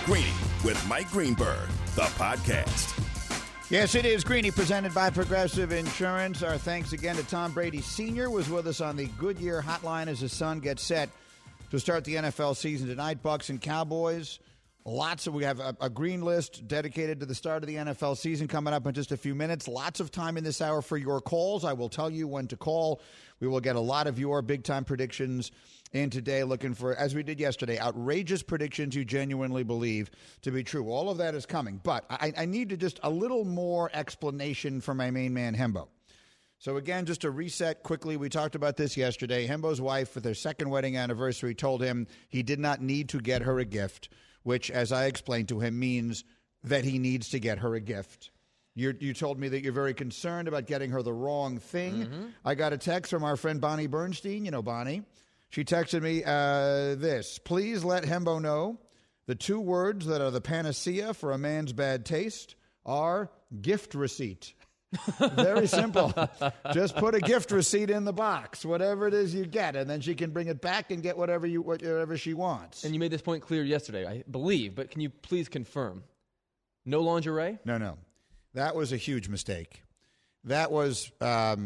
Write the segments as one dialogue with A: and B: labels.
A: Greeny with Mike Greenberg, the podcast.
B: Yes, it is Greeny, presented by Progressive Insurance. Our thanks again to Tom Brady Sr. was with us on the Goodyear hotline as his son gets set to start the NFL season tonight. Bucs and Cowboys. We have a green list dedicated to the start of the NFL season coming up in just a few minutes. Lots of time in this hour for your calls. I will tell you when to call. We will get a lot of your big-time predictions in today, looking for, as we did yesterday, outrageous predictions you genuinely believe to be true. All of that is coming. But I need to just a little more explanation for my main man, Hembo. So, again, just to reset quickly, we talked about this yesterday. Hembo's wife, for their second wedding anniversary, told him he did not need to get her a gift, which, as I explained to him, means that he needs to get her a gift. You told me that you're very concerned about getting her the wrong thing. Mm-hmm. I got a text from our friend Bonnie Bernstein. You know Bonnie. She texted me this. Please let Hembo know the two words that are the panacea for a man's bad taste are gift receipt. Very simple. Just put a gift receipt in the box, whatever it is you get, and then she can bring it back and get whatever she wants.
C: And you made this point clear yesterday, I believe, but can you please confirm? No lingerie?
B: No. That was a huge mistake. That was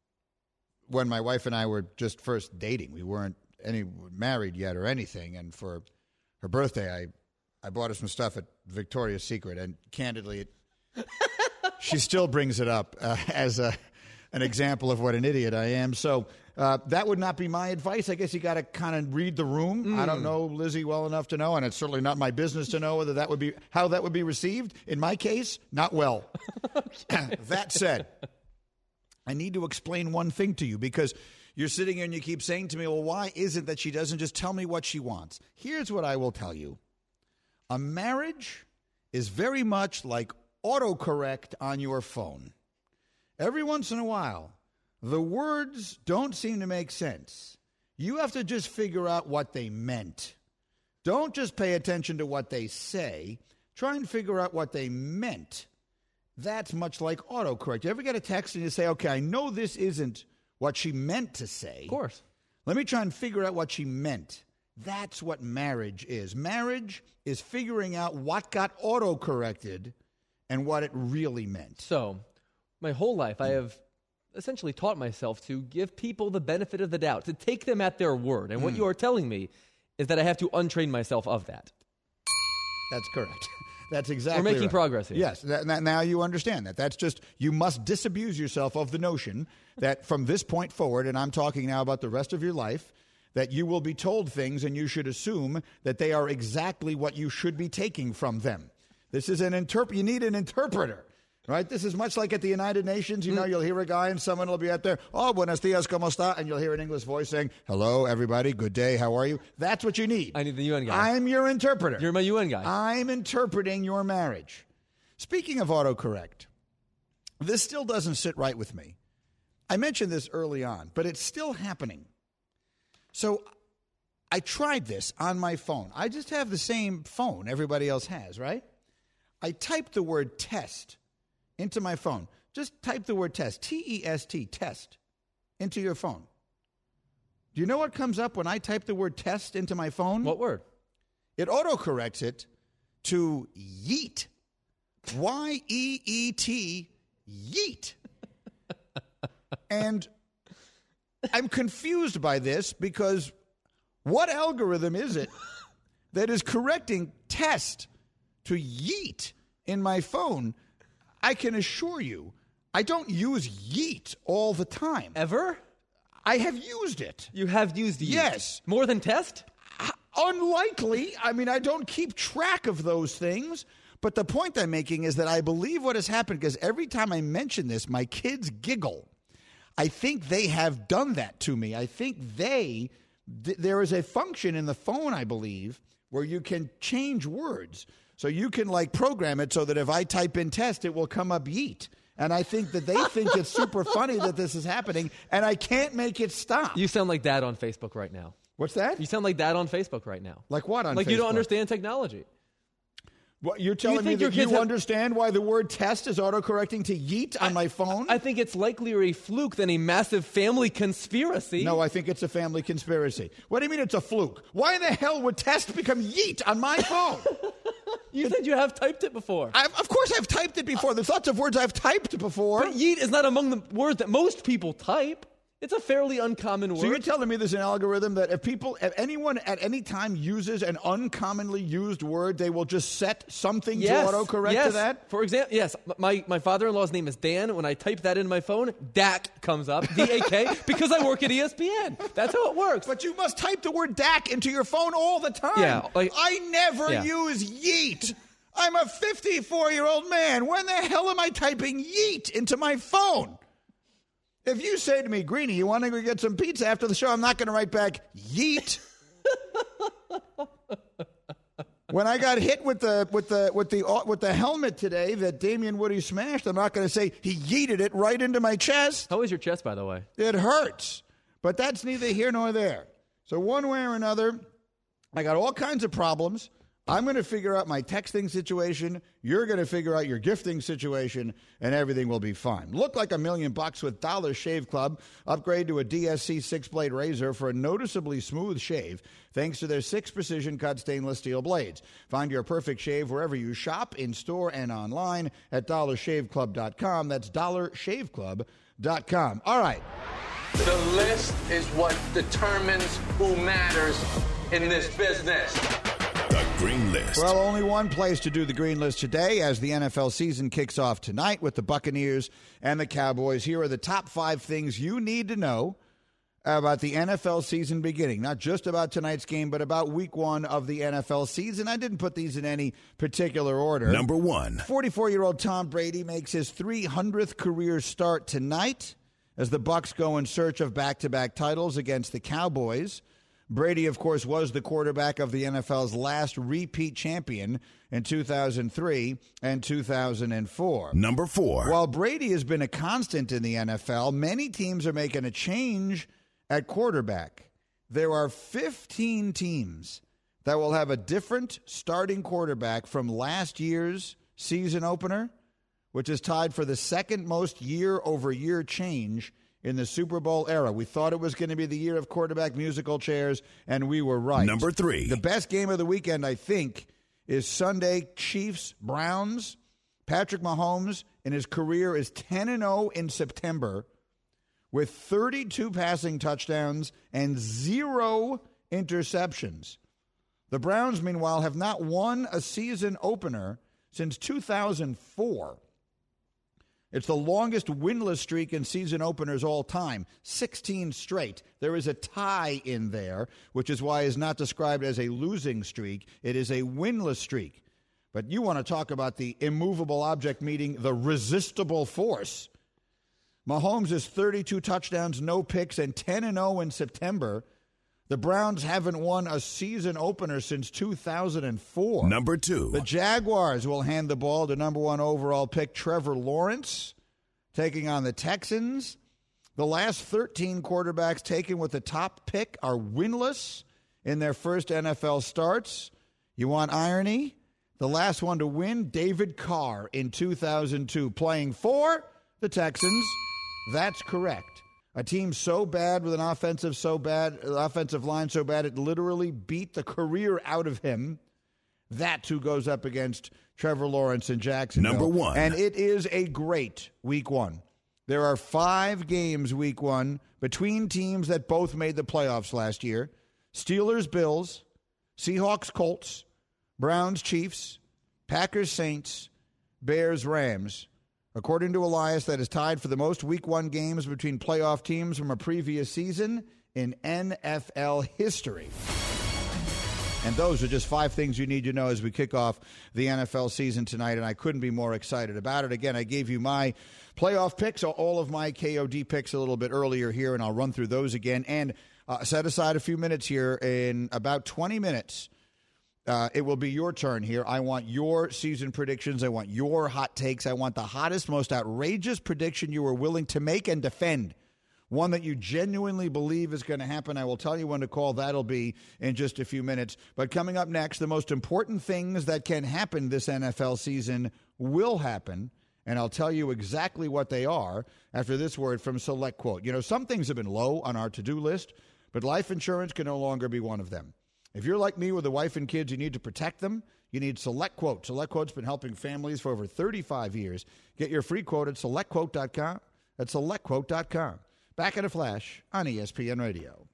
B: when my wife and I were just first dating. We weren't married yet or anything, and for her birthday, I bought her some stuff at Victoria's Secret, and candidly, she still brings it up as an example of what an idiot I am. So that would not be my advice. I guess you got to kind of read the room. I don't know Lizzie well enough to know, and it's certainly not my business to know how that would be received. In my case, not well. That said, I need to explain one thing to you, because you're sitting here and you keep saying to me, well, why is it that she doesn't just tell me what she wants? Here's what I will tell you. A marriage is very much like autocorrect on your phone. Every once in a while, the words don't seem to make sense. You have to just figure out what they meant. Don't just pay attention to what they say. Try and figure out what they meant. That's much like autocorrect. You ever get a text and you say, okay, I know this isn't what she meant to say.
C: Of course.
B: Let me try and figure out what she meant. That's what marriage is. Marriage is figuring out what got autocorrected and what it really meant.
C: So, my whole life, I have essentially taught myself to give people the benefit of the doubt, to take them at their word. And what you are telling me is that I have to untrain myself of that.
B: That's correct. That's exactly
C: We're making
B: right.
C: progress here.
B: Yes. Now you understand that. That's just, you must disabuse yourself of the notion that from this point forward, and I'm talking now about the rest of your life, that you will be told things and you should assume that they are exactly what you should be taking from them. This is you need an interpreter, right? This is much like at the United Nations. You know, you'll hear a guy and someone will be out there, oh, buenos dias, ¿cómo está? And you'll hear an English voice saying, hello, everybody, good day, how are you? That's what you need.
C: I need the UN guy.
B: I'm your interpreter.
C: You're my UN guy.
B: I'm interpreting your marriage. Speaking of autocorrect, this still doesn't sit right with me. I mentioned this early on, but it's still happening. So I tried this on my phone. I just have the same phone everybody else has, right? I typed the word test into my phone. Just type the word test, T-E-S-T, test, into your phone. Do you know what comes up when I type the word test into my phone?
C: What word?
B: It autocorrects it to yeet. Y-E-E-T, yeet. And I'm confused by this, because what algorithm is it that is correcting test to yeet in my phone? I can assure you, I don't use yeet all the time.
C: Ever?
B: I have used it.
C: You have used yeet?
B: Yes.
C: More than test?
B: Unlikely. I mean, I don't keep track of those things. But the point I'm making is that I believe what has happened, because every time I mention this, my kids giggle. I think they have done that to me. I think there is a function in the phone, I believe, where you can change words. So you can program it so that if I type in test, it will come up yeet. And I think that they think it's super funny that this is happening, and I can't make it stop.
C: You sound like Dad on Facebook right now.
B: What's that?
C: You sound like Dad on Facebook right now.
B: Like what on Facebook?
C: Like you don't understand technology.
B: What, you're telling me that you understand why the word test is autocorrecting to yeet on my phone?
C: I think it's likelier a fluke than a massive family conspiracy.
B: No, I think it's a family conspiracy. What do you mean it's a fluke? Why in the hell would test become yeet on my phone?
C: You said you have typed it before.
B: Of course I've typed it before. There's lots of words I've typed before.
C: But yeet is not among the words that most people type. It's a fairly uncommon word.
B: So you're telling me there's an algorithm that if anyone at any time uses an uncommonly used word, they will just set something to autocorrect to that?
C: For example, yes. My father-in-law's name is Dan. When I type that in my phone, Dak comes up, D-A-K, because I work at ESPN. That's how it works.
B: But you must type the word Dak into your phone all the time.
C: Yeah,
B: I never use yeet. I'm a 54-year-old man. When the hell am I typing yeet into my phone? If you say to me, Greeny, you want to go get some pizza after the show, I'm not going to write back, yeet. When I got hit with the helmet today that Damian Woody smashed, I'm not going to say he yeeted it right into my chest.
C: How is your chest, by the way?
B: It hurts. But that's neither here nor there. So one way or another, I got all kinds of problems. I'm going to figure out my texting situation. You're going to figure out your gifting situation, and everything will be fine. Look like $1 million with Dollar Shave Club. Upgrade to a DSC 6-blade razor for a noticeably smooth shave thanks to their 6 precision-cut stainless steel blades. Find your perfect shave wherever you shop, in-store and online at dollarshaveclub.com. That's dollarshaveclub.com. All right.
D: The list is what determines who matters in this business.
A: The Green List.
B: Well, only one place to do the Green List today as the NFL season kicks off tonight with the Buccaneers and the Cowboys. Here are the top 5 things you need to know about the NFL season beginning. Not just about tonight's game, but about week 1 of the NFL season. I didn't put these in any particular order.
A: Number 1.
B: 44-year-old Tom Brady makes his 300th career start tonight as the Bucs go in search of back-to-back titles against the Cowboys. Brady, of course, was the quarterback of the NFL's last repeat champion in 2003 and 2004.
A: Number 4.
B: While Brady has been a constant in the NFL, many teams are making a change at quarterback. There are 15 teams that will have a different starting quarterback from last year's season opener, which is tied for the second most year-over-year change in the Super Bowl era. We thought it was going to be the year of quarterback musical chairs, and we were right.
A: Number 3.
B: The best game of the weekend, I think, is Sunday Chiefs-Browns. Patrick Mahomes in his career is 10-0 in September with 32 passing touchdowns and 0 interceptions. The Browns, meanwhile, have not won a season opener since 2004. It's the longest winless streak in season openers all time, 16 straight. There is a tie in there, which is why it's not described as a losing streak. It is a winless streak. But you want to talk about the immovable object meeting the resistible force. Mahomes is 32 touchdowns, no picks, and 10-0 in September. The Browns haven't won a season opener since 2004.
A: Number 2.
B: The Jaguars will hand the ball to number 1 overall pick Trevor Lawrence, taking on the Texans. The last 13 quarterbacks taken with the top pick are winless in their first NFL starts. You want irony? The last one to win, David Carr in 2002, playing for the Texans. That's correct. A team so bad with an offensive line so bad it literally beat the career out of him. That's who goes up against Trevor Lawrence in Jacksonville.
A: Number 1.
B: And it is a great week 1. There are 5 games week 1 between teams that both made the playoffs last year. Steelers, Bills, Seahawks, Colts, Browns, Chiefs, Packers, Saints, Bears, Rams. According to Elias, that is tied for the most Week 1 games between playoff teams from a previous season in NFL history. And those are just 5 things you need to know as we kick off the NFL season tonight, and I couldn't be more excited about it. Again, I gave you my playoff picks, all of my KOD picks a little bit earlier here, and I'll run through those again. And set aside a few minutes here. In about 20 minutes, it will be your turn here. I want your season predictions. I want your hot takes. I want the hottest, most outrageous prediction you are willing to make and defend. One that you genuinely believe is going to happen. I will tell you when to call. That'll be in just a few minutes. But coming up next, the most important things that can happen this NFL season will happen. And I'll tell you exactly what they are after this word from Select Quote. You know, some things have been low on our to-do list, but life insurance can no longer be one of them. If you're like me with a wife and kids, you need to protect them. you need SelectQuote. SelectQuote's been helping families for over 35 years. Get your free quote at SelectQuote.com. That's SelectQuote.com. Back in a flash on ESPN Radio.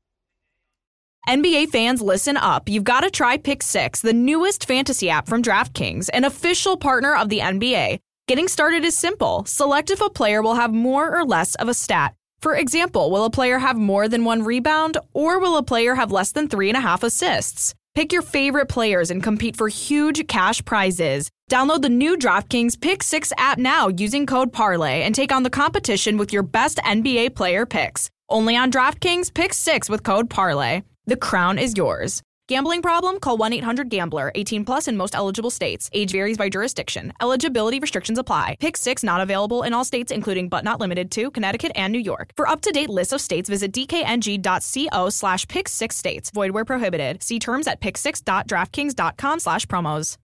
E: NBA fans, listen up. You've got to try Pick 6, the newest fantasy app from DraftKings, an official partner of the NBA. Getting started is simple. Select if a player will have more or less of a stat. For example, will a player have more than 1 rebound, or will a player have less than 3.5 assists? Pick your favorite players and compete for huge cash prizes. Download the new DraftKings Pick 6 app now using code parlay and take on the competition with your best NBA player picks. Only on DraftKings Pick 6 with code parlay. The crown is yours. Gambling problem? Call 1-800-GAMBLER. 18 plus in most eligible states. Age varies by jurisdiction. Eligibility restrictions apply. Pick 6 not available in all states, including but not limited to Connecticut and New York. For up-to-date list of states, visit dkng.co/pick6states. Void where prohibited. See terms at pick6.draftkings.com/promos.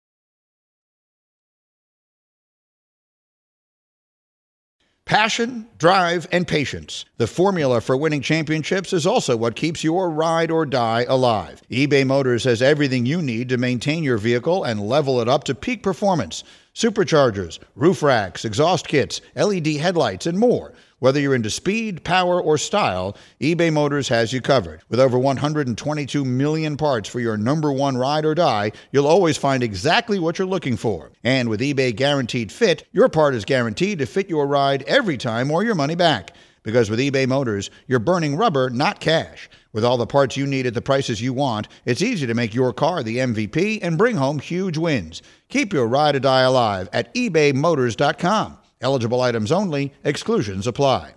B: Passion, drive, and patience. The formula for winning championships is also what keeps your ride or die alive. eBay Motors has everything you need to maintain your vehicle and level it up to peak performance. Superchargers, roof racks, exhaust kits, LED headlights, and more. Whether you're into speed, power, or style, eBay Motors has you covered. With over 122 million parts for your number one ride or die, you'll always find exactly what you're looking for. And with eBay Guaranteed Fit, your part is guaranteed to fit your ride every time or your money back. Because with eBay Motors, you're burning rubber, not cash. With all the parts you need at the prices you want, it's easy to make your car the MVP and bring home huge wins. Keep your ride or die alive at ebaymotors.com. Eligible items only. Exclusions apply.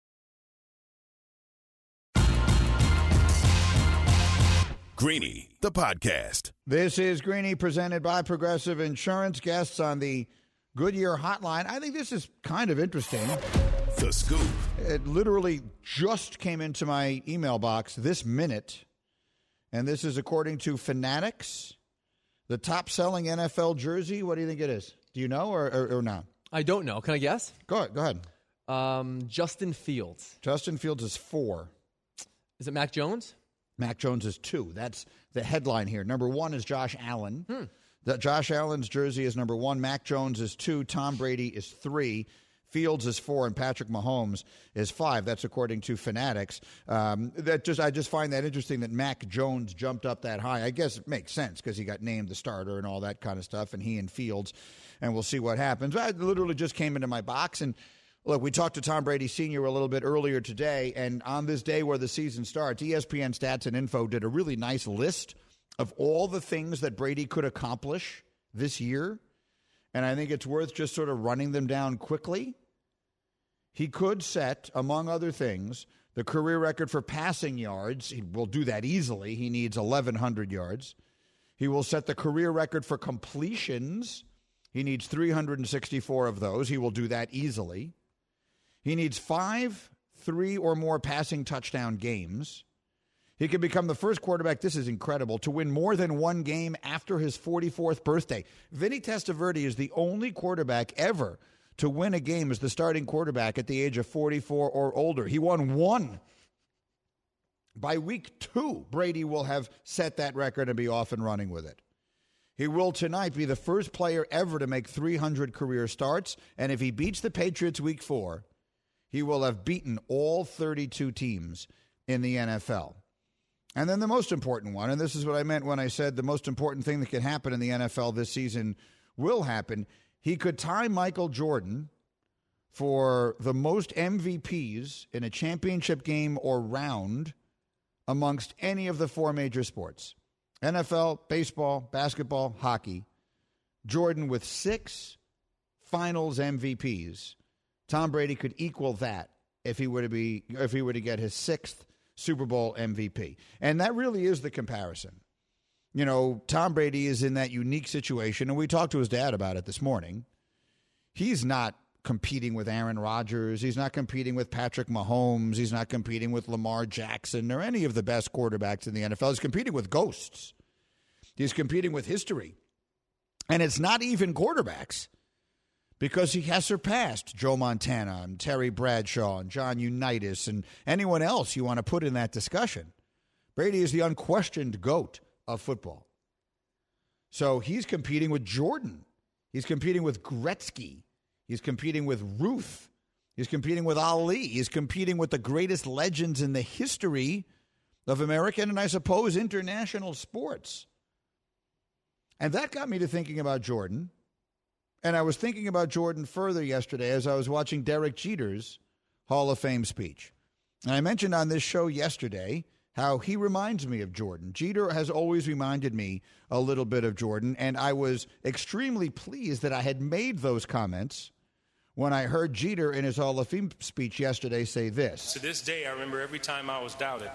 A: Greeny, the podcast.
B: This is Greeny presented by Progressive Insurance. Guests on the Goodyear Hotline. I think this is kind of interesting.
A: The Scoop.
B: It literally just came into my email box this minute, and this is according to Fanatics, the top-selling NFL jersey. What do you think it is? Do you know or not?
C: I don't know. Can I guess?
B: Go ahead.
C: Justin Fields.
B: Justin Fields is 4.
C: Is it Mac Jones?
B: Mac Jones is 2. That's the headline here. Number 1 is Josh Allen. Josh Allen's jersey is number 1. Mac Jones is 2. Tom Brady is 3. Fields is 4, and Patrick Mahomes is 5. That's according to Fanatics. I just find that interesting that Mac Jones jumped up that high. I guess it makes sense because he got named the starter and all that kind of stuff, and he and Fields, and we'll see what happens. I literally just came into my box, and look, we talked to Tom Brady Sr. a little bit earlier today, and on this day where the season starts, ESPN Stats and Info did a really nice list of all the things that Brady could accomplish this year. And I think it's worth just sort of running them down quickly. He could set, among other things, the career record for passing yards. He will do that easily. He needs 1,100 yards. He will set the career record for completions. He needs 364 of those. He will do that easily. He needs 5 3 or more passing touchdown games. He could become the first quarterback, this is incredible, to win more than one game after his 44th birthday. Vinny Testaverde is the only quarterback ever to win a game as the starting quarterback at the age of 44 or older. He won 1. By week 2, Brady will have set that record and be off and running with it. He will tonight be the first player ever to make 300 career starts, and if he beats the Patriots week 4, he will have beaten all 32 teams in the NFL. And then the most important one, and this is what I meant when I said the most important thing that could happen in the NFL this season will happen. He could tie Michael Jordan for the most MVPs in a championship game or round amongst any of the 4 major sports. NFL, baseball, basketball, hockey. Jordan with 6 finals MVPs. Tom Brady could equal that if he were to get his 6th Super Bowl MVP. And that really is the comparison. You know, Tom Brady is in that unique situation, and we talked to his dad about it this morning. He's not competing with Aaron Rodgers. He's not competing with Patrick Mahomes. He's not competing with Lamar Jackson or any of the best quarterbacks in the NFL. He's competing with ghosts. He's competing with history. And it's not even quarterbacks, because he has surpassed Joe Montana and Terry Bradshaw and John Unitas and anyone else you want to put in that discussion. Brady is the unquestioned GOAT of football. So he's competing with Jordan. He's competing with Gretzky. He's competing with Ruth. He's competing with Ali. He's competing with the greatest legends in the history of American and, I suppose, international sports. And that got me to thinking about Jordan. And I was thinking about Jordan further yesterday as I was watching Derek Jeter's Hall of Fame speech. And I mentioned on this show yesterday how he reminds me of Jordan. Jeter has always reminded me a little bit of Jordan, and I was extremely pleased that I had made those comments when I heard Jeter in his Hall of Fame speech yesterday say this.
F: To this day, I remember every time I was doubted.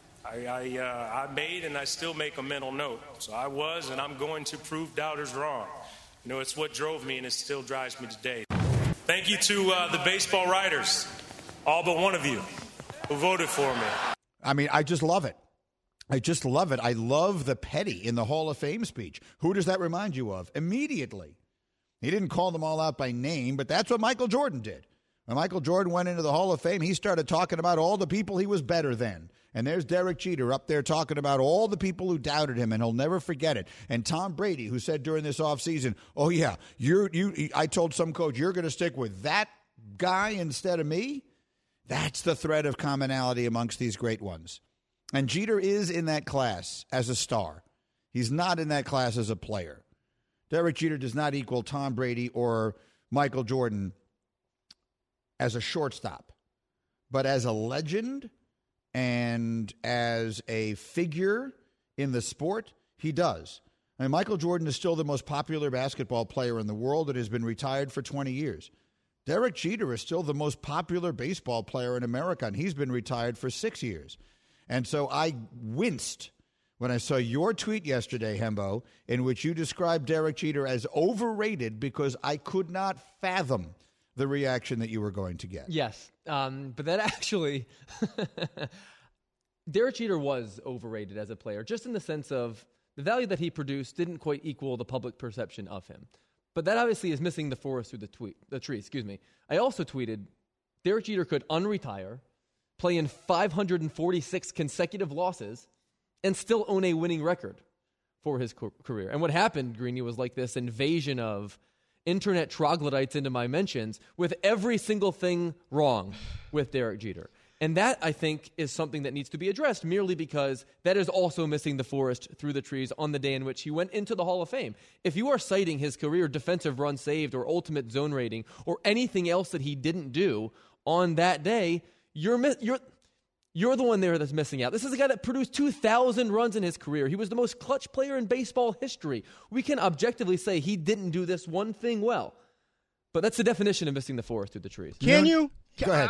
F: I made and I still make a mental note. So I was, and I'm going to prove doubters wrong. You know, it's what drove me, and it still drives me today. Thank you to the baseball writers, all but one of you, who voted for me.
B: I mean, I just love it. I just love it. I love the petty in the Hall of Fame speech. Who does that remind you of? Immediately. He didn't call them all out by name, but that's what Michael Jordan did. When Michael Jordan went into the Hall of Fame, he started talking about all the people he was better than. And there's Derek Jeter up there talking about all the people who doubted him, and he'll never forget it. And Tom Brady, who said during this offseason, oh, yeah, I told some coach, you're going to stick with that guy instead of me. That's the thread of commonality amongst these great ones. And Jeter is in that class as a star. He's not in that class as a player. Derek Jeter does not equal Tom Brady or Michael Jordan as a shortstop. But as a legend and as a figure in the sport, he does. I mean, Michael Jordan is still the most popular basketball player in the world and has been retired for 20 years. Derek Jeter is still the most popular baseball player in America, and he's been retired for 6 years. And so I winced when I saw your tweet yesterday, Hembo, in which you described Derek Jeter as overrated because I could not fathom the reaction that you were going to get.
C: Yes, but that actually, Derek Jeter was overrated as a player, just in the sense of the value that he produced didn't quite equal the public perception of him. But that obviously is missing the forest through the tree. I also tweeted, Derek Jeter could unretire, play in 546 consecutive losses, and still own a winning record for his career. And what happened, Greeny, was like this invasion of internet troglodytes into my mentions with every single thing wrong with Derek Jeter. And that, I think, is something that needs to be addressed merely because that is also missing the forest through the trees on the day in which he went into the Hall of Fame. If you are citing his career defensive run saved or ultimate zone rating or anything else that he didn't do on that day, you're the one there that's missing out. This is a guy that produced 2,000 runs in his career. He was the most clutch player in baseball history. We can objectively say he didn't do this one thing well. But that's the definition of missing the forest through the trees.
G: Can you?
B: Go ahead.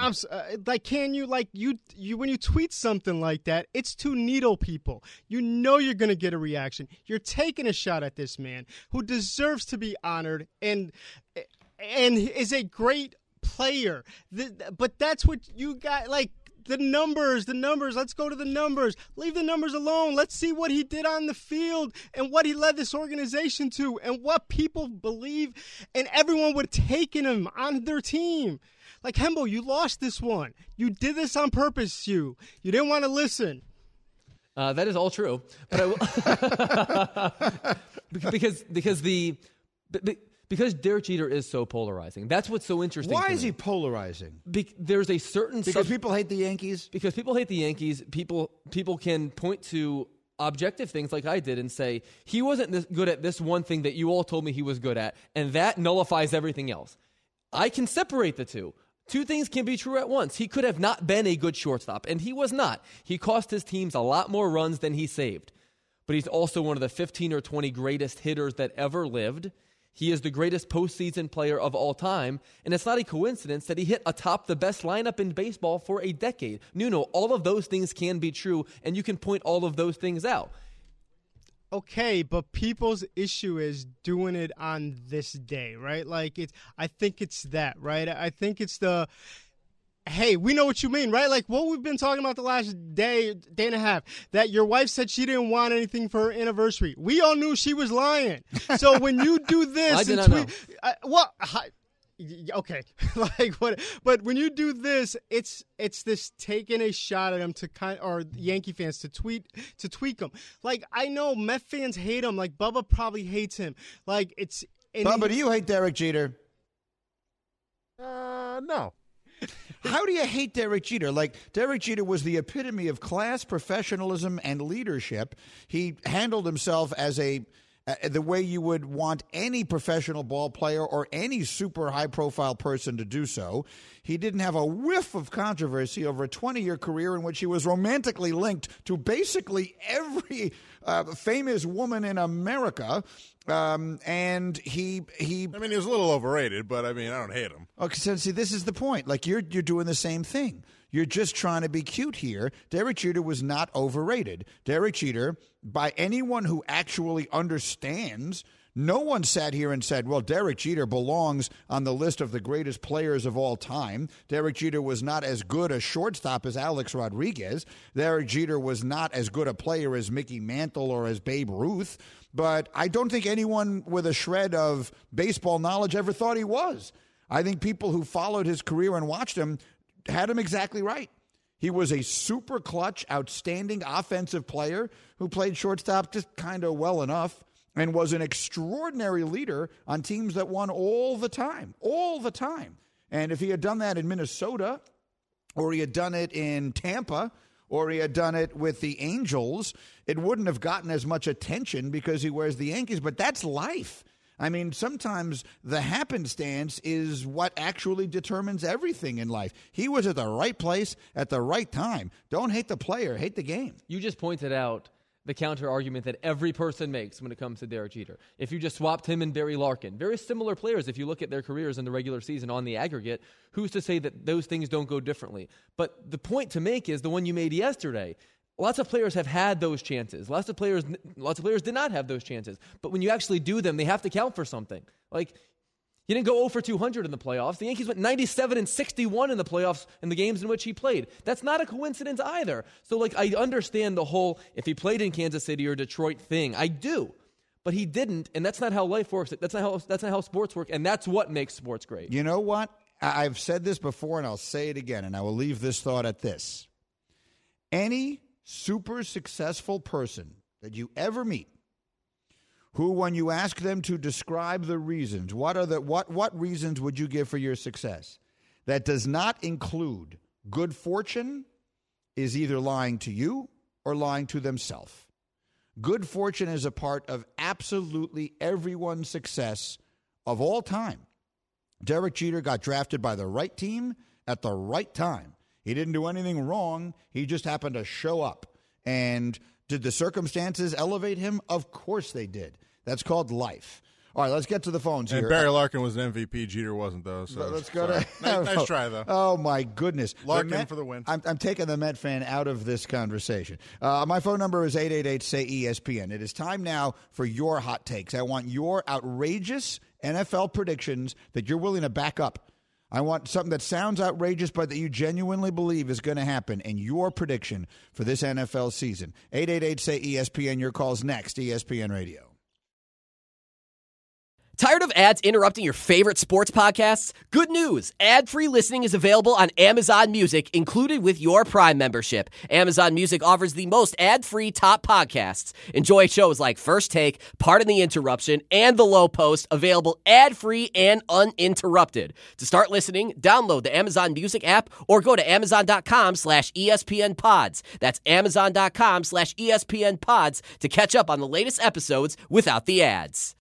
G: When you tweet something like that, it's to needle people. You know you're going to get a reaction. You're taking a shot at this man who deserves to be honored and is a great player. But that's what you got, like, the numbers, let's go to the numbers. Leave the numbers alone. Let's see what he did on the field and what he led this organization to and what people believe and everyone would have taken him on their team. Like, Hembo, you lost this one. You did this on purpose, you didn't want to listen.
C: That is all true. But I will because Derek Jeter is so polarizing. That's what's so interesting.
B: Why is he polarizing?
C: There's a certain
B: because people hate the Yankees.
C: Because people hate the Yankees. People can point to objective things like I did and say he wasn't this good at this one thing that you all told me he was good at, and that nullifies everything else. I can separate the two. Two things can be true at once. He could have not been a good shortstop, and he was not. He cost his teams a lot more runs than he saved. But he's also one of the 15 or 20 greatest hitters that ever lived. He is the greatest postseason player of all time, and it's not a coincidence that he hit atop the best lineup in baseball for a decade. Nuno, all of those things can be true, and you can point all of those things out.
G: Okay, but people's issue is doing it on this day, right? Like, I think it's that, right? I think it's the, hey, we know what you mean, right? Like what we've been talking about the last day and a half, that your wife said she didn't want anything for her anniversary. We all knew she was lying. So when you do this,
C: I did not know.
G: Okay, like what? But when you do this, it's this taking a shot at him or Yankee fans to tweak him. Like I know Met fans hate him. Like Bubba probably hates him. Like it's.
B: Bubba, do you hate Derek Jeter?
H: No.
B: How do you hate Derek Jeter? Like, Derek Jeter was the epitome of class, professionalism, and leadership. He handled himself as the way you would want any professional ball player or any super high-profile person to do so. He didn't have a whiff of controversy over a 20-year career in which he was romantically linked to basically every famous woman in America. And he
H: I mean, he was a little overrated, but I mean, I don't hate him.
B: Okay, so see, this is the point. Like, you're doing the same thing. You're just trying to be cute here. Derek Jeter was not overrated. Derek Jeter, by anyone who actually understands, no one sat here and said, well, Derek Jeter belongs on the list of the greatest players of all time. Derek Jeter was not as good a shortstop as Alex Rodriguez. Derek Jeter was not as good a player as Mickey Mantle or as Babe Ruth. But I don't think anyone with a shred of baseball knowledge ever thought he was. I think people who followed his career and watched him had him exactly right. He was a super clutch, outstanding offensive player who played shortstop just kind of well enough and was an extraordinary leader on teams that won all the time. And if he had done that in Minnesota, or he had done it in Tampa, or he had done it with the Angels, it wouldn't have gotten as much attention because he wears the Yankees. But that's life. I mean, sometimes the happenstance is what actually determines everything in life. He was at the right place at the right time. Don't hate the player, hate the game.
C: You just pointed out the counter argument that every person makes when it comes to Derek Jeter. If you just swapped him and Barry Larkin, very similar players if you look at their careers in the regular season on the aggregate, who's to say that those things don't go differently? But the point to make is the one you made yesterday. Lots of players have had those chances. Lots of players did not have those chances. But when you actually do them, they have to count for something. Like, he didn't go 0 for 200 in the playoffs. The Yankees went 97-61 in the playoffs in the games in which he played. That's not a coincidence either. So, like, I understand the whole if he played in Kansas City or Detroit thing. I do. But he didn't, and that's not how life works. That's not how sports work, and that's what makes sports great.
B: You know what? I've said this before, and I'll say it again, and I will leave this thought at this. Any super successful person that you ever meet who, when you ask them to describe the reasons, what reasons would you give for your success, that does not include good fortune, is either lying to you or lying to themselves. Good fortune is a part of absolutely everyone's success of all time. Derek Jeter got drafted by the right team at the right time. He didn't do anything wrong. He just happened to show up. And did the circumstances elevate him? Of course they did. That's called life. All right, let's get to the phones here.
H: And Barry Larkin was an MVP. Jeter wasn't, though. So
B: let's go
H: to nice try, though.
B: Oh, my goodness.
H: Larkin for the win.
B: I'm taking the Met fan out of this conversation. My phone number is 888-SAY-ESPN. It is time now for your hot takes. I want your outrageous NFL predictions that you're willing to back up. I want something that sounds outrageous but that you genuinely believe is going to happen in your prediction for this NFL season. 888-SAY-ESPN. Your call's next. ESPN Radio.
I: Tired of ads interrupting your favorite sports podcasts? Good news! Ad-free listening is available on Amazon Music, included with your Prime membership. Amazon Music offers the most ad-free top podcasts. Enjoy shows like First Take, Pardon the Interruption, and The Low Post, available ad-free and uninterrupted. To start listening, download the Amazon Music app or go to Amazon.com/ESPN Pods. That's Amazon.com/ESPN Pods to catch up on the latest episodes without the ads.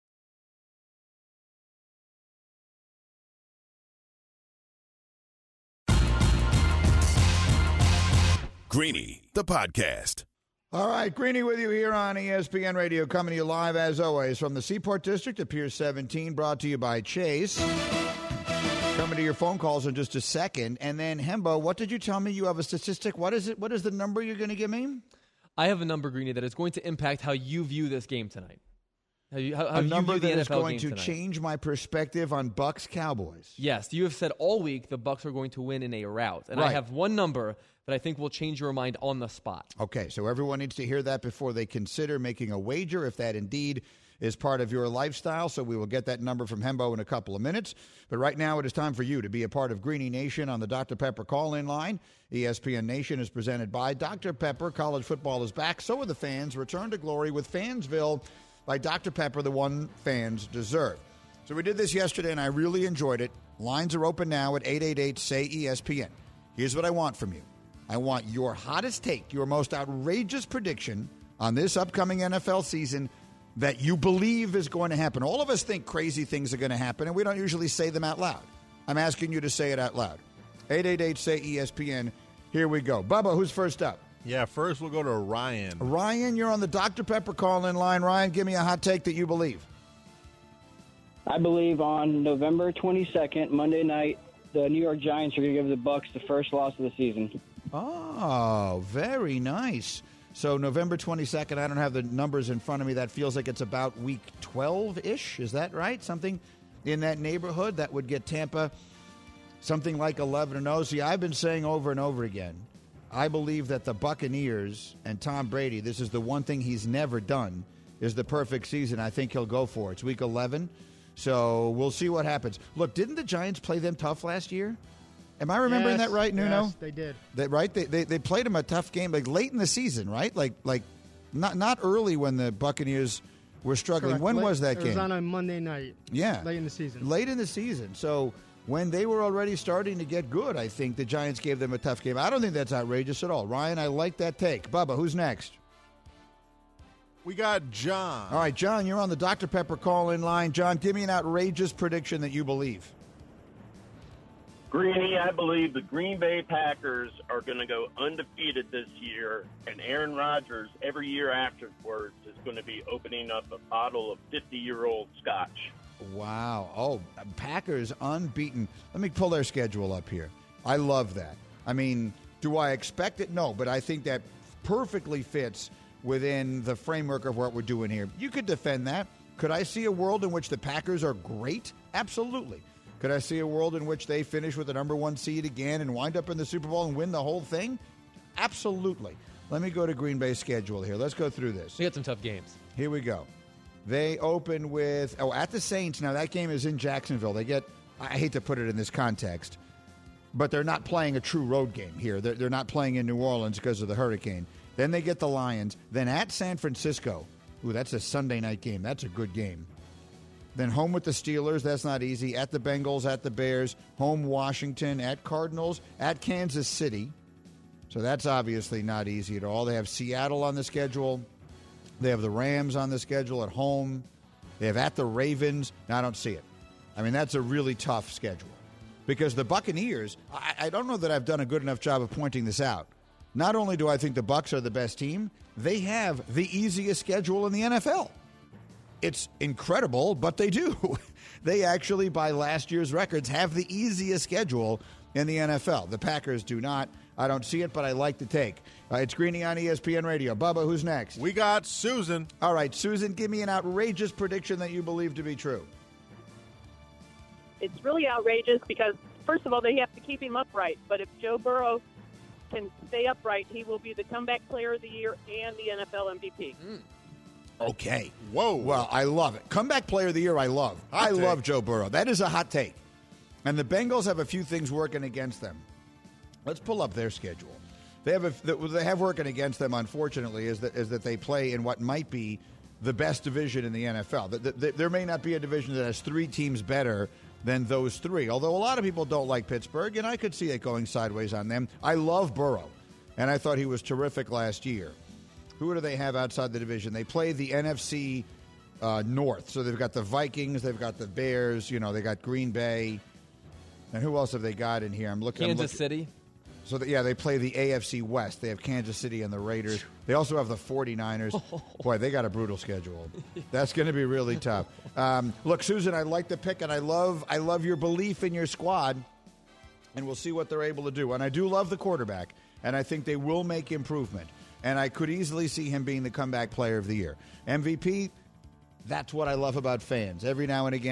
A: Greeny, the podcast.
B: All right, Greeny with you here on ESPN Radio, coming to you live, as always, from the Seaport District at Pier 17, brought to you by Chase. Coming to your phone calls in just a second. And then, Hembo, what did you tell me? You have a statistic. What is it? What is the number you're going to give me?
C: I have a number, Greeny, that is going to impact how you view this game tonight. How
B: a number that is going to
C: tonight.
B: Change my perspective on Bucks Cowboys.
C: Yes, you have said all week the Bucks are going to win in a rout. And
B: right.
C: I have one number that I think will change your mind on the spot.
B: Okay, so everyone needs to hear that before they consider making a wager, if that indeed is part of your lifestyle. So we will get that number from Hembo in a couple of minutes. But right now it is time for you to be a part of Greeny Nation on the Dr. Pepper call-in line. ESPN Nation is presented by Dr. Pepper. College football is back. So are the fans. Return to glory with Fansville by Dr. Pepper, the one fans deserve. So we did this yesterday, and I really enjoyed it. Lines are open now at 888-SAY-ESPN. Here's what I want from you. I want your hottest take, your most outrageous prediction on this upcoming NFL season that you believe is going to happen. All of us think crazy things are going to happen, and we don't usually say them out loud. I'm asking you to say it out loud. 888-SAY-ESPN. Here we go. Bubba, who's first up?
H: Yeah, first we'll go to Ryan.
B: Ryan, you're on the Dr. Pepper call-in line. Ryan, give me a hot take that you believe.
J: I believe on November 22nd, Monday night, the New York Giants are going to give the Bucs the first loss of the season.
B: Oh, very nice. So November 22nd, I don't have the numbers in front of me. That feels like it's about week 12-ish. Is that right? Something in that neighborhood that would get Tampa something like 11-0. See, I've been saying over and over again, I believe that the Buccaneers and Tom Brady, this is the one thing he's never done, is the perfect season. I think he'll go for it. It's week 11, so we'll see what happens. Look, didn't the Giants play them tough last year? Am I remembering that right, Nuno?
G: Yes, they did.
B: Right? They played them a tough game, like late in the season, right? Like not early when the Buccaneers were struggling.
G: Correct.
B: When was that game?
G: It was on a Monday night.
B: Yeah.
G: Late in the season.
B: Late in the season. So when they were already starting to get good, I think the Giants gave them a tough game. I don't think that's outrageous at all. Ryan, I like that take. Bubba, who's next?
H: We got John.
B: All right, John, you're on the Dr. Pepper call-in line. John, give me an outrageous prediction that you believe.
K: Greeny, I believe the Green Bay Packers are going to go undefeated this year, and Aaron Rodgers, every year afterwards, is going to be opening up a bottle of 50-year-old scotch.
B: Wow. Oh, Packers unbeaten. Let me pull their schedule up here. I love that. I mean, do I expect it? No, but I think that perfectly fits within the framework of what we're doing here. You could defend that. Could I see a world in which the Packers are great? Absolutely. Could I see a world in which they finish with the number one seed again and wind up in the Super Bowl and win the whole thing? Absolutely. Let me go to Green Bay's schedule here. Let's go through this.
C: We got some tough games.
B: Here we go. They open with, at the Saints. Now, that game is in Jacksonville. They get, I hate to put it in this context, but they're not playing a true road game here. They're not playing in New Orleans because of the hurricane. Then they get the Lions. Then at San Francisco. Ooh, that's a Sunday night game. That's a good game. Then home with the Steelers. That's not easy. At the Bengals, at the Bears. Home Washington, at Cardinals, at Kansas City. So that's obviously not easy at all. They have Seattle on the schedule. They have the Rams on the schedule at home. They have at the Ravens. Now, I don't see it. I mean, that's a really tough schedule. Because the Buccaneers, I don't know that I've done a good enough job of pointing this out. Not only do I think the Bucs are the best team, they have the easiest schedule in the NFL. It's incredible, but they do. They actually, by last year's records, have the easiest schedule in the NFL. The Packers do not. I don't see it, but I like the take. It's Greeny on ESPN Radio. Bubba, who's next?
H: We got Susan.
B: All right, Susan, give me an outrageous prediction that you believe to be true.
L: It's really outrageous because, first of all, they have to keep him upright. But if Joe Burrow can stay upright, he will be the comeback player of the year and the NFL MVP.
B: Okay.
H: Whoa.
B: Well, I love it. Comeback player of the year, I love. I love Joe Burrow. That is a hot take. And the Bengals have a few things working against them. Let's pull up their schedule. They have working against them, unfortunately, is that they play in what might be the best division in the NFL. There may not be a division that has three teams better than those three, although a lot of people don't like Pittsburgh, and I could see it going sideways on them. I love Burrow, and I thought he was terrific last year. Who do they have outside the division? They play the NFC North. So they've got the Vikings, they've got the Bears, they got Green Bay. And who else have they got in here? I'm looking.
C: Kansas City.
B: So, they play the AFC West. They have Kansas City and the Raiders. They also have the 49ers. Boy, they got a brutal schedule. That's going to be really tough. Look, Susan, I like the pick, and I love your belief in your squad. And we'll see what they're able to do. And I do love the quarterback, and I think they will make improvement. And I could easily see him being the comeback player of the year. MVP, that's what I love about fans. Every now and again,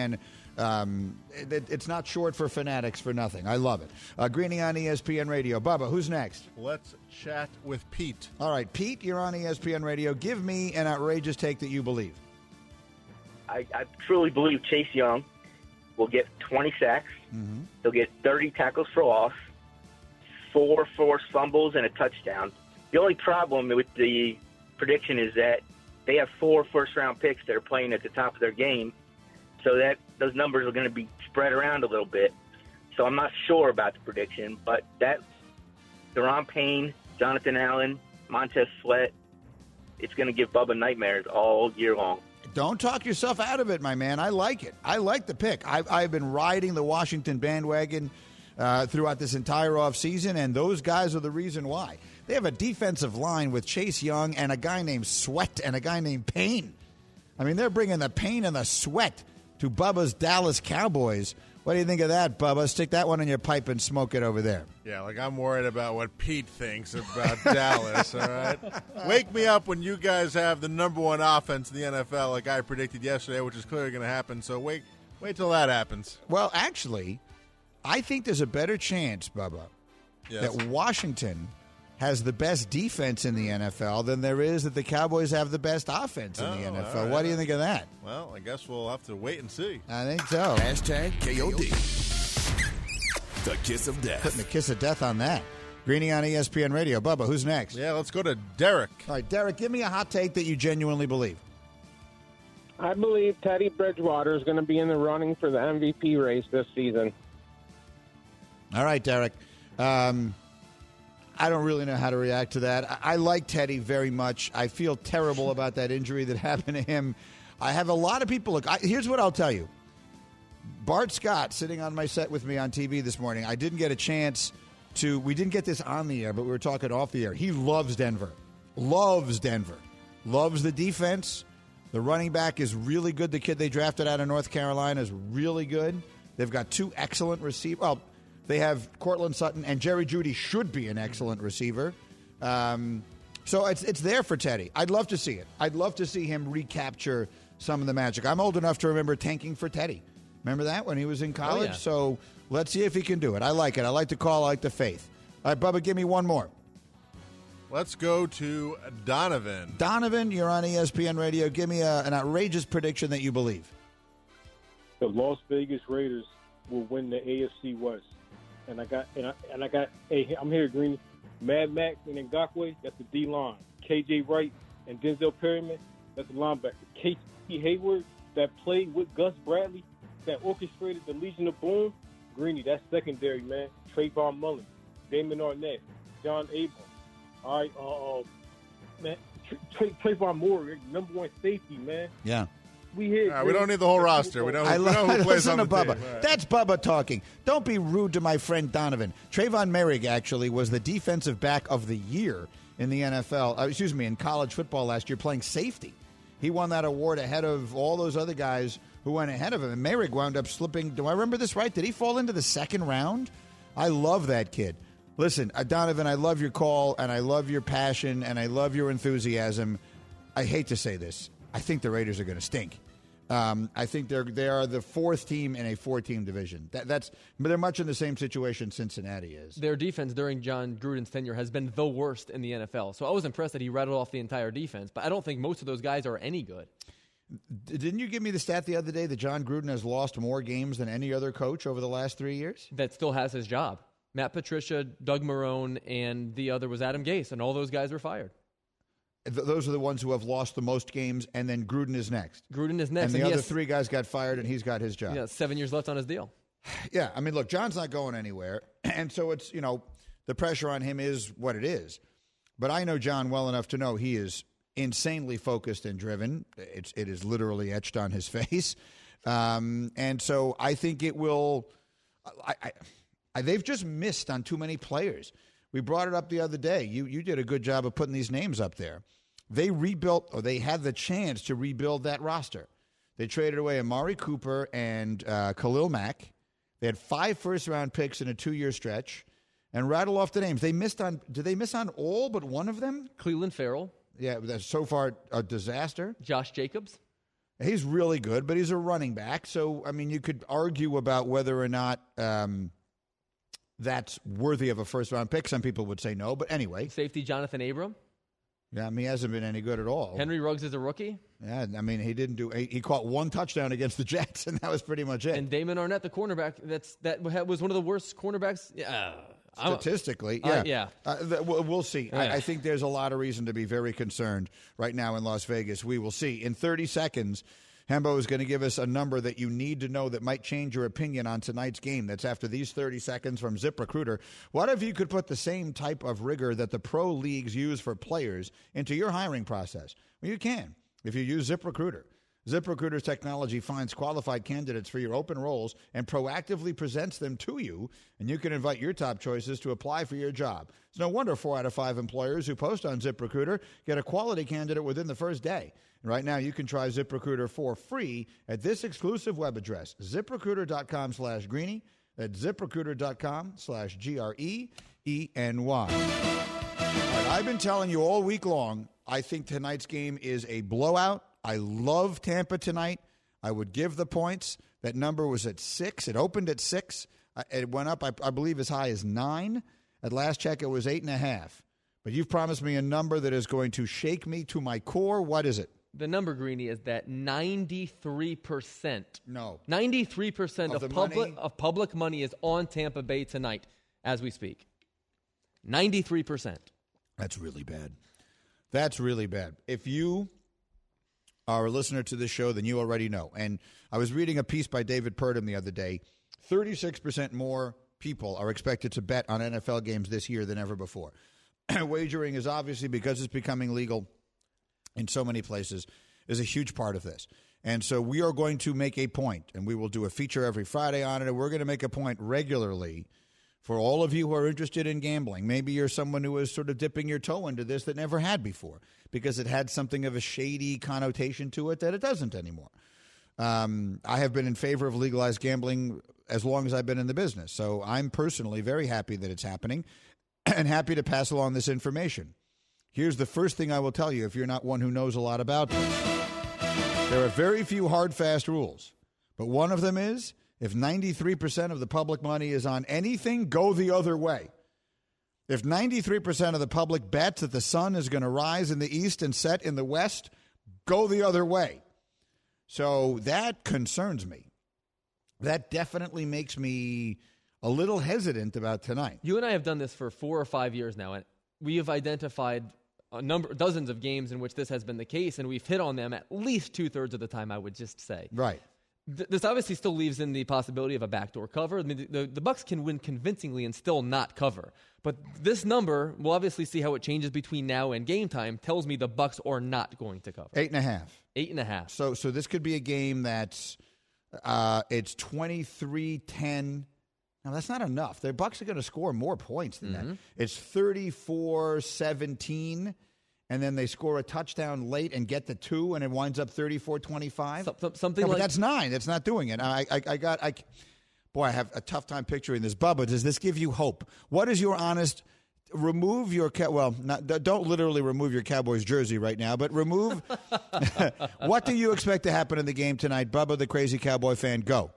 B: It's not short for fanatics for nothing. I love it. Greeny on ESPN Radio. Bubba, who's next?
H: Let's chat with Pete.
B: All right, Pete, you're on ESPN Radio. Give me an outrageous take that you believe.
M: I truly believe Chase Young will get 20 sacks.
B: Mm-hmm.
M: He'll get 30 tackles for loss, 4 forced fumbles, and a touchdown. The only problem with the prediction is that they have 4 first-round picks that are playing at the top of their game, so that those numbers are going to be spread around a little bit. So I'm not sure about the prediction, but that Daron Payne, Jonathan Allen, Montez Sweat, it's going to give Bubba nightmares all year long.
B: Don't talk yourself out of it, my man. I like it. I like the pick. I've been riding the Washington bandwagon throughout this entire offseason, and those guys are the reason why. They have a defensive line with Chase Young and a guy named Sweat and a guy named Payne. I mean, they're bringing the pain and the sweat to Bubba's Dallas Cowboys. What do you think of that, Bubba? Stick that one in your pipe and smoke it over there.
H: Yeah, like I'm worried about what Pete thinks about Dallas, all right? Wake me up when you guys have the number 1 offense in the NFL like I predicted yesterday, which is clearly going to happen. So wait till that happens.
B: Well, actually, I think there's a better chance, Bubba, that Washington has the best defense in the NFL than there is that the Cowboys have the best offense in the NFL.
H: Right.
B: What do you think of that?
H: Well, I guess we'll have to wait and see.
B: I think so.
A: Hashtag KOD. The kiss of death.
B: Putting the kiss of death on that. Greeny on ESPN Radio. Bubba, who's next?
H: Yeah, let's go to Derek.
B: All right, Derek, give me a hot take that you genuinely believe.
N: I believe Teddy Bridgewater is going to be in the running for the MVP race this season.
B: All right, Derek. I don't really know how to react to that. I like Teddy very much. I feel terrible about that injury that happened to him. I have a lot of people. Look, here's what I'll tell you. Bart Scott, sitting on my set with me on TV this morning, I didn't get a chance to. We didn't get this on the air, but we were talking off the air. He loves Denver. Loves Denver. Loves the defense. The running back is really good. The kid they drafted out of North Carolina is really good. They've got 2 excellent receivers. Well, they have Cortland Sutton, and Jerry Jeudy should be an excellent receiver. So it's there for Teddy. I'd love to see it. I'd love to see him recapture some of the magic. I'm old enough to remember tanking for Teddy. Remember that when he was in college?
C: Oh, yeah.
B: So let's see if he can do it. I like it. I like the call. I like the faith. All right, Bubba, give me one more.
H: Let's go to Donovan.
B: Donovan, you're on ESPN Radio. Give me an outrageous prediction that you believe.
O: The Las Vegas Raiders will win the AFC West. And I'm here, Green. Mad Max and Ngakoue, that's the D line. KJ Wright and Denzel Perryman, that's the linebacker. Casey Hayward, that played with Gus Bradley, that orchestrated the Legion of Boom. Greeny, that's secondary, man. Trayvon Mullen, Damon Arnett, John Abram. All right, man, Trayvon Moore, number 1 safety, man.
B: Yeah.
H: We don't need the whole roster. We know who plays on the
B: Bubba.
H: team. Right.
B: That's Bubba talking. Don't be rude to my friend Donovan. Trayvon Merrick actually was the defensive back of the year in the NFL. In college football last year, playing safety. He won that award ahead of all those other guys who went ahead of him. And Merrick wound up slipping. Do I remember this right? Did he fall into the 2nd round? I love that kid. Listen, Donovan, I love your call, and I love your passion, and I love your enthusiasm. I hate to say this. I think the Raiders are going to stink. I think they are the 4th team in a 4-team division. But they're much in the same situation Cincinnati is.
C: Their defense during John Gruden's tenure has been the worst in the NFL. So I was impressed that he rattled off the entire defense. But I don't think most of those guys are any good.
B: Didn't you give me the stat the other day that John Gruden has lost more games than any other coach over the last 3 years?
C: That still has his job. Matt Patricia, Doug Marrone, and the other was Adam Gase, and all those guys were fired.
B: Those are the ones who have lost the most games, and then Gruden is next.
C: Gruden is next.
B: And the other 3 guys got fired, and he's got his job.
C: Yeah, 7 years left on his deal.
B: Yeah, I mean, look, John's not going anywhere, and so it's, the pressure on him is what it is. But I know John well enough to know he is insanely focused and driven. It is literally etched on his face. And so I think it will they've just missed on too many players. We brought it up the other day. You did a good job of putting these names up there. They rebuilt, or they had the chance to rebuild that roster. They traded away Amari Cooper and Khalil Mack. They had 5 first-round picks in a 2-year stretch, and rattle off the names. Did they miss on all but one of them?
C: Cleveland Farrell.
B: Yeah, that's so far a disaster.
C: Josh Jacobs.
B: He's really good, but he's a running back. So, I mean, you could argue about whether or not that's worthy of a first-round pick. Some people would say no, but anyway.
C: Safety Jonathan Abram.
B: Yeah, I mean, he hasn't been any good at all.
C: Henry Ruggs is a rookie.
B: Yeah, I mean, he caught one touchdown against the Jets, and that was pretty much it.
C: And Damon Arnett, the cornerback, that was one of the worst cornerbacks.
B: Statistically, we'll see.
C: Yeah.
B: I think there's a lot of reason to be very concerned right now in Las Vegas. We will see. In 30 seconds, Hembo is going to give us a number that you need to know that might change your opinion on tonight's game. That's after these 30 seconds from ZipRecruiter. What if you could put the same type of rigor that the pro leagues use for players into your hiring process? Well, you can if you use ZipRecruiter. ZipRecruiter's technology finds qualified candidates for your open roles and proactively presents them to you, and you can invite your top choices to apply for your job. It's no wonder 4 out of 5 employers who post on ZipRecruiter get a quality candidate within the first day. And right now, you can try ZipRecruiter for free at this exclusive web address, ZipRecruiter.com/Greeny. That's ZipRecruiter.com/GREENY. All right, I've been telling you all week long, I think tonight's game is a blowout. I love Tampa tonight. I would give the points. That number was at 6. It opened at 6. It went up, I believe, as high as 9. At last check, it was 8.5. But you've promised me a number that is going to shake me to my core. What is it?
C: The number, Greeny, is that 93%.
B: No.
C: 93% of public money is on Tampa Bay tonight as we speak. 93%.
B: That's really bad. That's really bad. If you are a listener to this show, then you already know. And I was reading a piece by David Purdom the other day. 36% more people are expected to bet on NFL games this year than ever before. Wagering is obviously, because it's becoming legal in so many places, is a huge part of this. And so we are going to make a point, and we will do a feature every Friday on it, and we're going to make a point regularly for all of you who are interested in gambling. Maybe you're someone who is sort of dipping your toe into this that never had before because it had something of a shady connotation to it that it doesn't anymore. I have been in favor of legalized gambling as long as I've been in the business. So I'm personally very happy that it's happening and happy to pass along this information. Here's the first thing I will tell you if you're not one who knows a lot about this. There are very few hard, fast rules, but one of them is if 93% of the public money is on anything, go the other way. If 93% of the public bets that the sun is going to rise in the east and set in the west, go the other way. So that concerns me. That definitely makes me a little hesitant about tonight.
C: You and I have done this for 4 or 5 years now, and we have identified dozens of games in which this has been the case, and we've hit on them at least 2/3 of the time, I would just say.
B: Right.
C: This obviously still leaves in the possibility of a backdoor cover. I mean, the Bucs can win convincingly and still not cover. But this number, we'll obviously see how it changes between now and game time, tells me the Bucs are not going to cover.
B: 8.5.
C: 8.5.
B: So this could be a game that's it's 23-10. Now, that's not enough. The Bucs are going to score more points than that. It's 34-17. And then they score a touchdown late and get the 2, and it winds up 34-25.
C: Something like
B: that's 9. It's not doing it. I have a tough time picturing this. Bubba, does this give you hope? What is your honest? Remove your don't literally remove your Cowboys jersey right now, but remove. What do you expect to happen in the game tonight, Bubba, the crazy Cowboy fan? Go.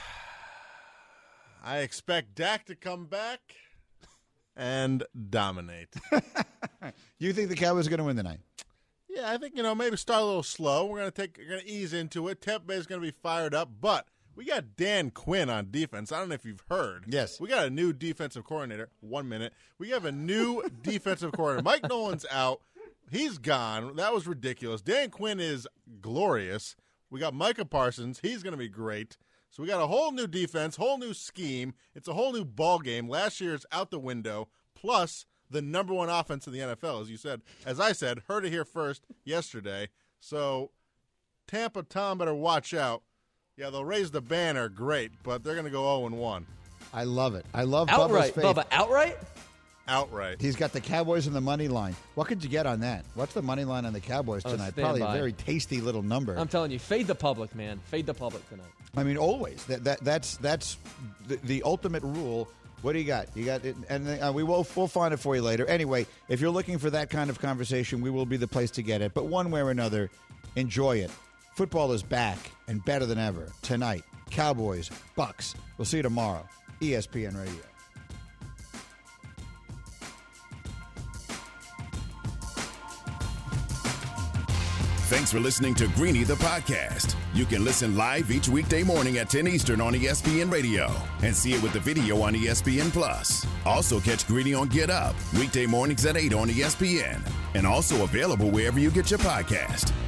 H: I expect Dak to come back and dominate.
B: You think the Cowboys are going to win tonight?
H: Yeah, I think, maybe start a little slow. We're going to ease into it. Tampa Bay is going to be fired up, but we got Dan Quinn on defense. I don't know if you've heard.
B: Yes.
H: We got a new defensive coordinator. 1 minute. We have a new defensive coordinator. Mike Nolan's out. He's gone. That was ridiculous. Dan Quinn is glorious. We got Micah Parsons. He's going to be great. So we got a whole new defense, whole new scheme. It's a whole new ball game. Last year's out the window, plus the number 1 offense in the NFL, as I said, heard it here first yesterday. So Tampa, Tom, better watch out. Yeah, they'll raise the banner, great, but they're going to go 0-1.
B: I love it. I love
C: outright,
B: Bubba's faith.
C: Bubba, outright?
H: Outright.
B: He's got the Cowboys in the money line. What could you get on that? What's the money line on the Cowboys tonight? Probably a very tasty little number.
C: I'm telling you, fade the public, man. Fade the public tonight.
B: I mean, always. That's the ultimate rule. What do you got? You got it, and we'll find it for you later. Anyway, if you're looking for that kind of conversation, we will be the place to get it. But one way or another, enjoy it. Football is back and better than ever. Tonight, Cowboys, Bucks. We'll see you tomorrow. ESPN Radio.
A: Thanks for listening to Greeny the podcast. You can listen live each weekday morning at 10 Eastern on ESPN Radio and see it with the video on ESPN Plus. Also catch Greeny on Get Up weekday mornings at 8 on ESPN and also available wherever you get your podcast.